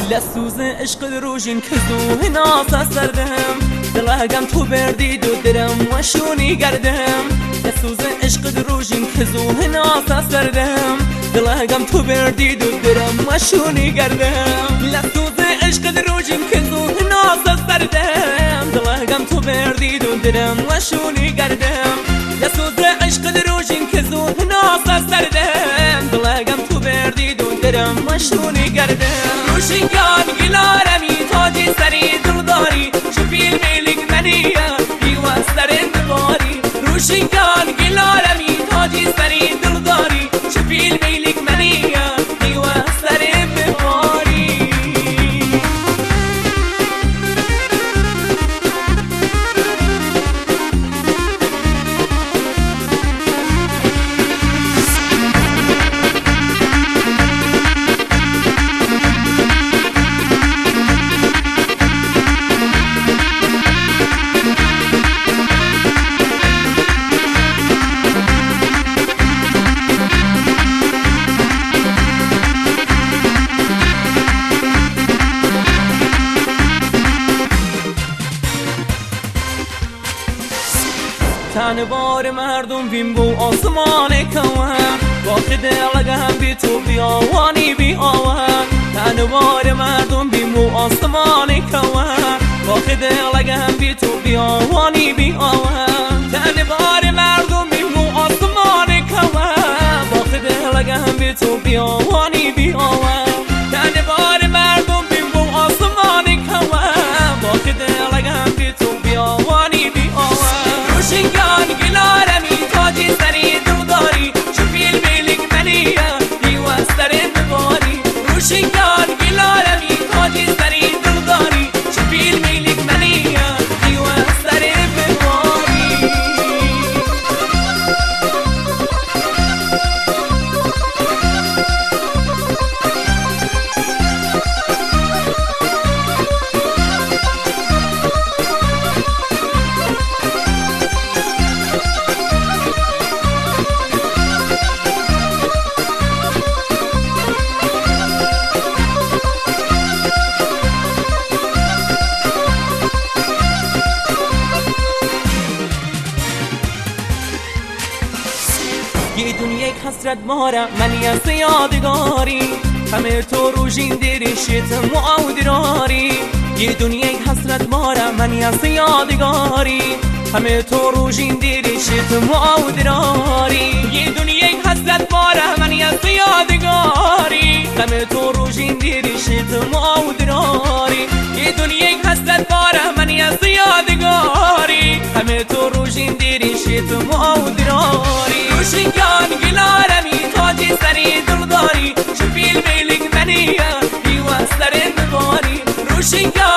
لسوز عشق روژین که زوه ناسا سردم دلگم تو بردی دو درم و شونی گردم لسوز عشق روژین که زوه ناسا سردم دلگم تو بردی دو درم و شونی گردم لسوز عشق روژین که زوه ناسا سردم دلگم تو بردی دو درم و شونی گردم لسوز عشق روژین که زوه ناسا سردم دلگم تو بردی دو درم و شونی گردم روشنگان گلارمی تاجی سری دلداری چه فیلم لیک منیه دیوان سرین باری روشنگان گلارمی تاجی سری دلداری چه فیلم لیک منیه دیوان سرین باری تنوار مردم بیم بو آسمان کوان واقع دلگم بی تو بیاوانی بی آوان تنوار مردم بیم بو آسمان کوان واقع دلگم بی تو بیاوانی بی آوان تنوار مردم بیم بو آسمان کوان واقع دلگم بی تو بیاوانی بی آوان تنوار مردم بیم بو آسمان کوان واقع دلگم بی تو بیاوانی بی آوان روشنگان گلارمی تاجی سری دلداری چه فیلم لیک منیه دیوان سرین باری روشنگان گلارمی تاجی سری دلداری چه فیلم لیک منیه دیوان سرین باری یه دنیا یک حسرت مارم منی از یادگاری همه تو روژین دیرشیتم و آودراری یه دنیا یک حسرت مارم منی از یادگاری همه تو روژین دیرشیتم و آودراری یه دنیا یک حسرت مارم منی از یادگاری همه تو روژین دیرشیتم و آودراری یه دنیا یک حسرت مارم منی از یادگاری همه تو روژین دیرشیتم و آودراری روشنگان گلارمی تاجی سری دلداری چه فیلم لیک منیه دیوان سرین باری روشنگان